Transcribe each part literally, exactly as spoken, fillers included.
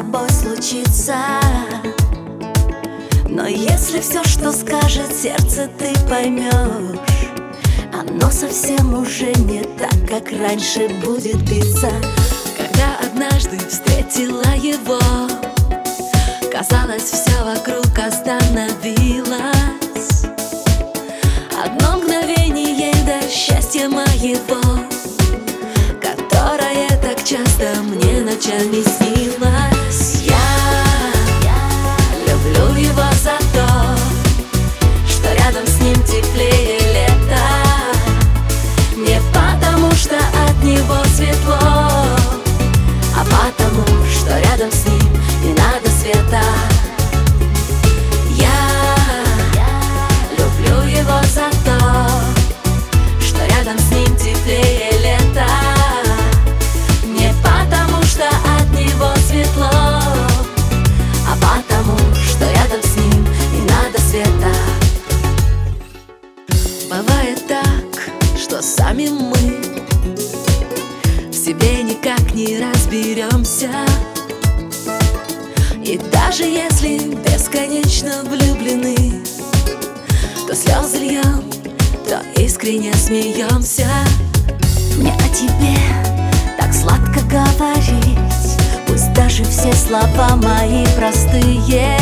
тобой случится. Но если все, что скажет сердце, ты поймешь, оно совсем уже не так, как раньше будет биться. Когда однажды встретила его, казалось, все вокруг остановилось. Одно мгновение до счастья моего, которое так часто мне ночами снилось. Я люблю его за то, что рядом с ним теплее лето. Не потому, что от него светло, а потому, что рядом с ним не надо света. Я люблю его за то, что рядом с ним теплее лето. Не потому, что от него светло, а потому, что рядом с ним не надо света. Бывает так, что сами мы в себе никак не разберемся. И даже если бесконечно влюблены, то слезы льем, то искренне смеемся. Мне о тебе так сладко говорить, пусть даже все слова мои простые.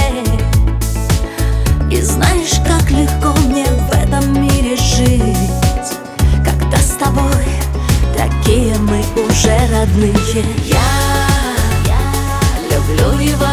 И знаешь, как легко мне в этом мире жить, когда с тобой такие мы уже родные. Я люблю его